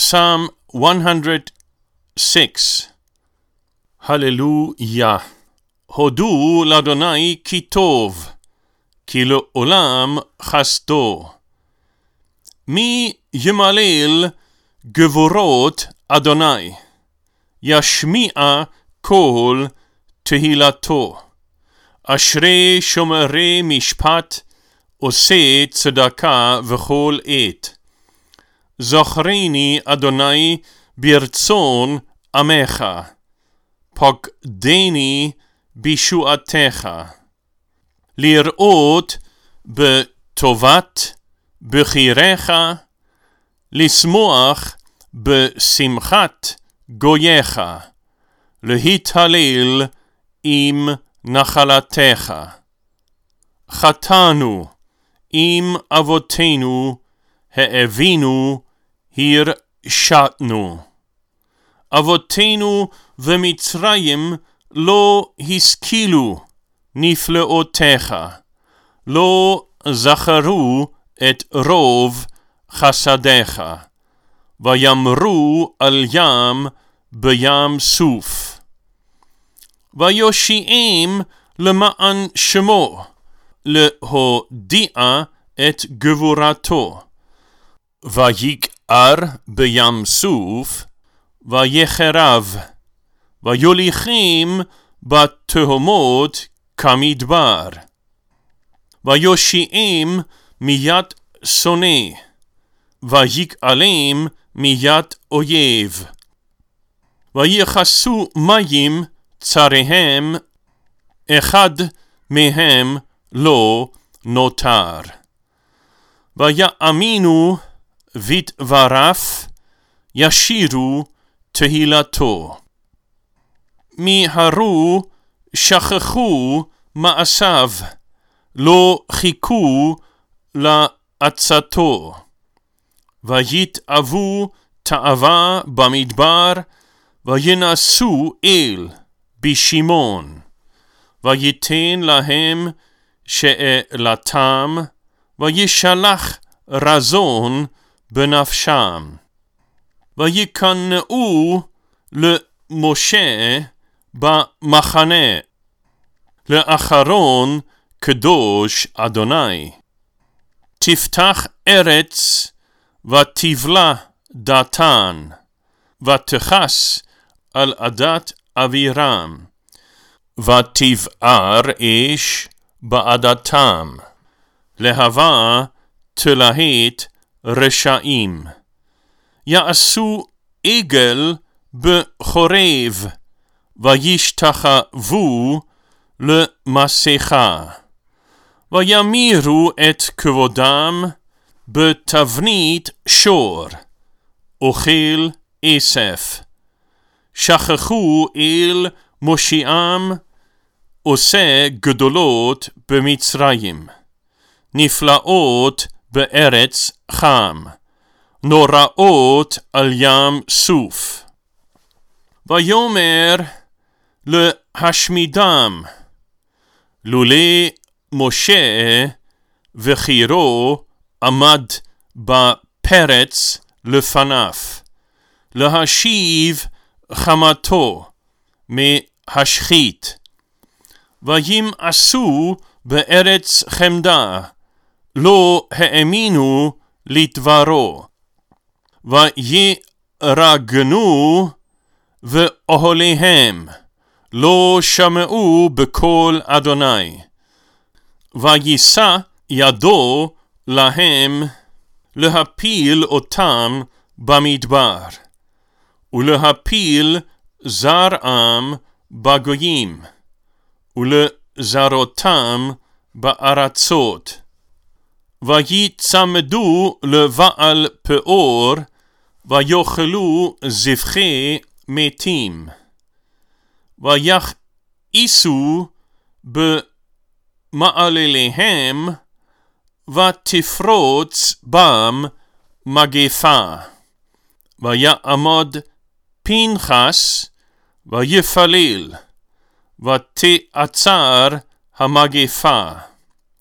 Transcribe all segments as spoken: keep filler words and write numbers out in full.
Psalm one hundred six. Hallelujah. הודו לאדוני כי טוב, כי לעולם חסדו. מי ימלל גבורות אדוני, ישמיע קול תהילתו. אשרי שומרי משפט, עושה צדקה וכל עת. זכרני אדוני ברצון עמך, פקדני בישועתך. לראות בטובת בחיריך, לשמוח בשמחת גוייך, להתהלל עם נחלתך. חטאנו עם אבותינו, האבינו הרשענו. אבותינו במצרים לא השכילו נפלאותיך, לא זכרו את רוב חסדיך, ויאמרו על ים בים סוף. ויושיעם למען שמו, להודיע את גבורתו. ויקער בים סוף, ויחרב, ויוליכם בתהומות כמדבר. ויושיעם מיד שונא, ויקעלם מיד אויב. ויכסו מים צריהם, אחד מהם לא נותר. ויאמינו בדבריו, ישירו תהילתו. מיהרו שכחו מעשיו, לא חיכו לעצתו. ויתאבו תאווה במדבר, וינסו אל בשמעון. ויתן להם שאלתם, וישלח רזון בנפשם. ויקנאו למשה במחנה, לאחרון קדוש אדוני. תפתח ארץ ותבלע דתן, ותכס על עדת אבירם, ותבער אש בעדתם, להבה תלהט רשעים. יעשו עגל בחורב, וישתחוו למסכה. וימירו את כבודם בתבנית שור, אוכל אסף. שכחו אל מושיעם, עושה גדולות במצרים. נפלאות בארץ חם, נוראות על ים סוף. ויאמר להשמידם, לולא משה וחירו עמד בפרץ לפניו, להשיב חמתו מהשחית. וימאסו בארץ חמדה, לא האמינו לדברו. וירגנו ואוהליהם, לא שמעו בקול אדוני. ויישא ידו להם להפיל אותם במדבר, ולהפיל זרעם בגויים, ולזרותם בארצות. ויצמדו לבעל פאור, ויאכלו זבחי מתים. ויכעסו במעלליהם, ותפרוץ בם מגפה. ויעמוד פנחס, ויפלל, ותעצר המגפה.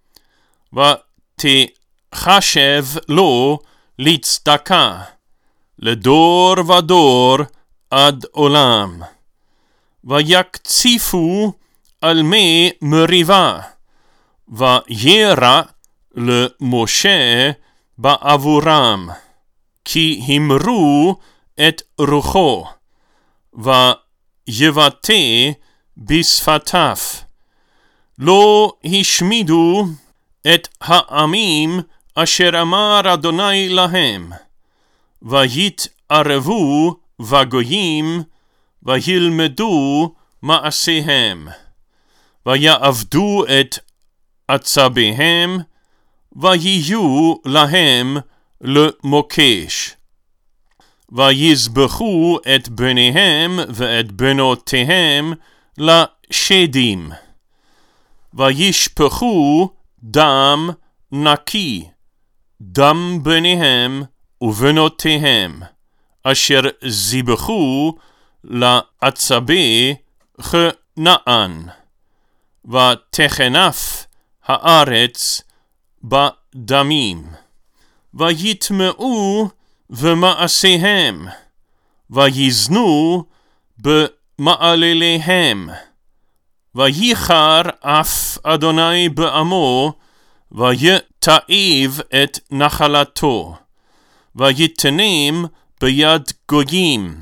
ותחשב לו לצדקה, לדור ודור עד עולם. ויקציפו על מי מריבה, וירא למשה בעבורם, כי המרו את רוחו, ויבטא בשפתיו. לא השמידו את העמים אשר אמר אדוני להם, ויתערבו בגויים, וילמדו מעשיהם, ויעבדו את עצביהם, ויהיו להם למוקש. ויזבחו את בניהם ואת בנותיהם לשדים, וישפכו דם נקי, דם בניהם ובנותיהם, אשר זבחו לעצבי כנען, ותחנף הארץ בדמים. ויטמעו במעשיהם, ויזנו במעלליהם, וייחר אף אדוני בעמו, ויתעב את נחלתו, ויתנם ביד גויים,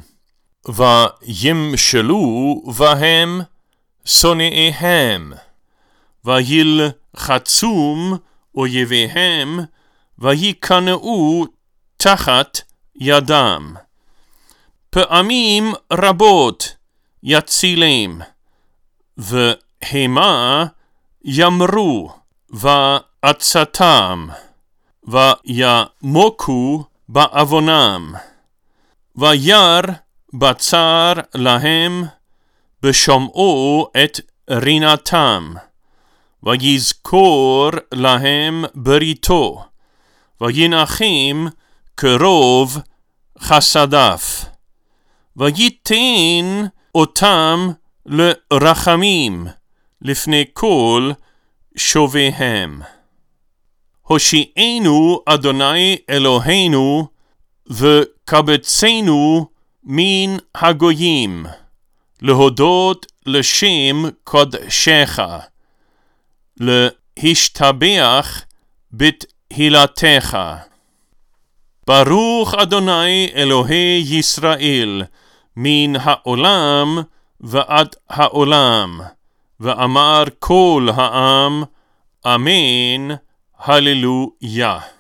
וימשלו בהם שונאיהם, וילחצום אויביהם, ויקנאו תחת ידם. פעמים רבות יצילם, והמה ימרו, ועצתם, וימוקו בעוונם. ויר בצר להם בשומעו את רינתם, ויזכור להם בריתו, וינחם קרוב חסדיו, וייתן אותם לרחמים לפני כל שוביהם. הושיענו אדוני אלוהינו, וקבצנו מן הגויים, להודות לשם קודשך, להשתבח בתהילתך. ברוך אדוני אלוהי ישראל, מן העולם ועד העולם. ואמר כל העם, אמן, הללויה.